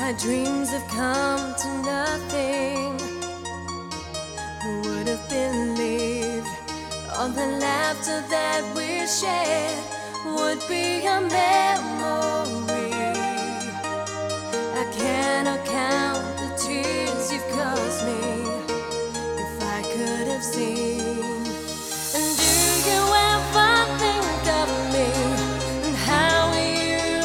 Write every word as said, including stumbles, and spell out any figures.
Our dreams have come to nothing. Who would have believed all the laughter that we shared would be a memory? I cannot count the tears you've caused me. If I could have seen